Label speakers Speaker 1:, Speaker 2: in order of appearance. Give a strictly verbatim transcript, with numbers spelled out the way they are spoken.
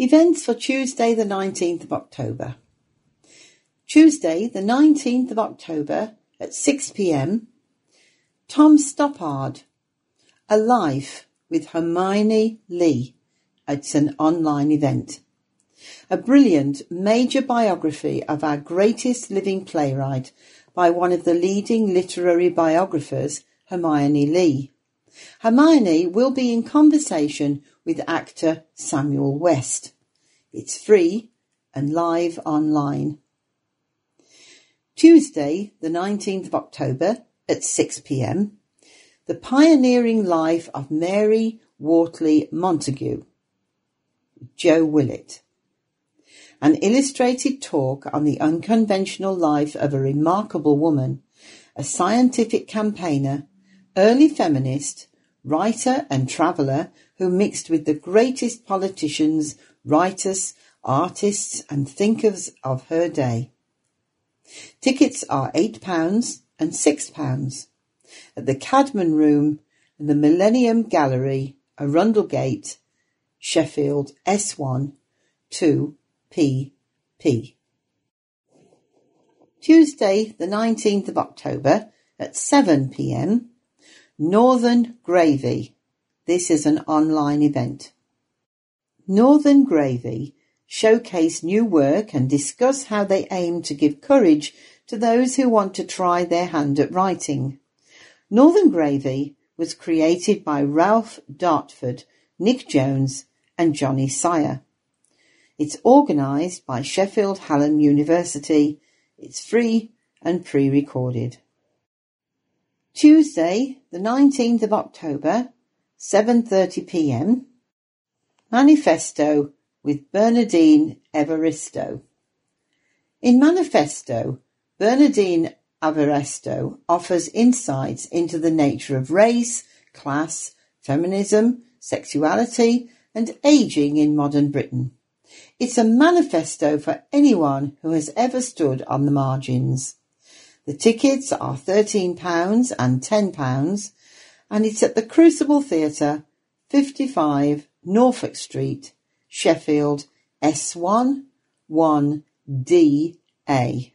Speaker 1: Events for Tuesday the nineteenth of October. Tuesday the nineteenth of October at six p m, Tom Stoppard, A Life with Hermione Lee. It's an online event. A brilliant major biography of our greatest living playwright by one of the leading literary biographers, Hermione Lee. Hermione will be in conversation with actor Samuel West. It's free and live online. Tuesday, the nineteenth of October at six p m, The Pioneering Life of Mary Wortley Montagu, Joe Willett. An illustrated talk on the unconventional life of a remarkable woman, a scientific campaigner, early feminist, writer and traveller who mixed with the greatest politicians, writers, artists and thinkers of her day. Tickets are eight pounds and six pounds at the Cadman Room in the Millennium Gallery, Arundel-gate, Sheffield, S one two P P. Tuesday the nineteenth of October at seven p m, Northern Gravy. This is an online event. Northern Gravy showcase new work and discuss how they aim to give courage to those who want to try their hand at writing. Northern Gravy was created by Ralph Dartford, Nick Jones and Johnny Sire. It's organised by Sheffield Hallam University. It's free and pre-recorded. Tuesday, the nineteenth of October, seven thirty p m, Manifesto with Bernardine Evaristo. In Manifesto, Bernardine Evaristo offers insights into the nature of race, class, feminism, sexuality, and ageing in modern Britain. It's a manifesto for anyone who has ever stood on the margins. The tickets are thirteen pounds and ten pounds, and it's at the Crucible Theatre, fifty-five Norfolk Street, Sheffield, S one one D A.